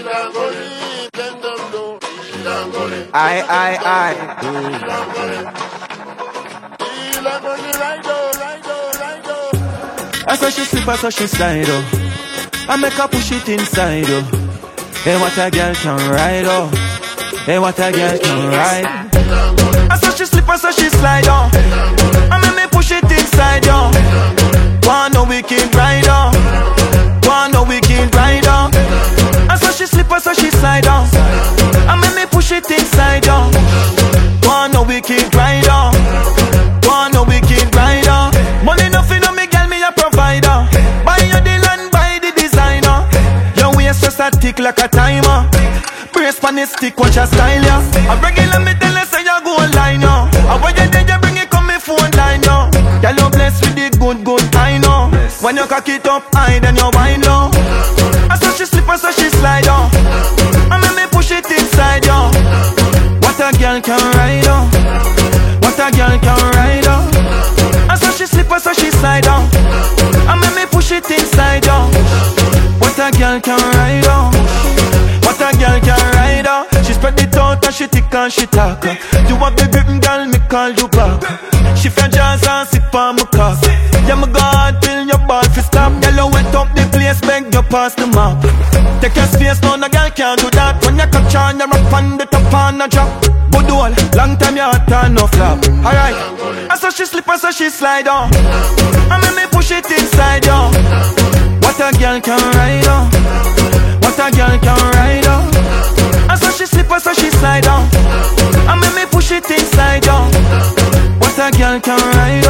I. I saw she slip, I saw she slide, oh. I make her push it inside, oh. Hey, what a girl can ride, oh. Hey, what a girl can ride. I saw she slip, I saw she slide, oh. I make me push it inside, oh. One no wicked rider, one no wicked rider. I saw she slip, I saw she slide, oh. I make me push it inside, oh. One no wicked rider, one no wicked rider. Money nothing on me, girl, me a provider. Buy your deal and buy the designer. Your waist just a tick like a timer. Brace pan the stick, watch your style, yeah. I regular me tell her say you go online, yeah. I want you then you bring it come me phone line, yeah. Girl, you blessed with the good, I know. When you cock it up high, then you wind low. I saw she slip, I saw she slide, yeah. I make me push it inside, yeah. What a girl can ride, oh. What a girl can ride, oh. I saw she slip, I saw she slide, oh. I make me push it inside, oh. What a girl can ride, oh. What a girl can ride, oh. She spread it out and she tick and she talk. You want the grip, girl, me call you back. She fed jazz and sip on my cock. Yeah, my God, till your ball fi stop. Girl, you wet up the place, beg you pass the map. Take your space, no, no girl can't do that. When you catch on, you rock on the top and a drop. Good all, long time you hot and no flap. Alright, I saw she slip, I saw she slide, oh. I make me push it inside, oh. What a girl can ride, oh. What a girl can ride, oh. I saw she slip, I saw she slide, oh. I make me push it inside, oh. What a girl can ride,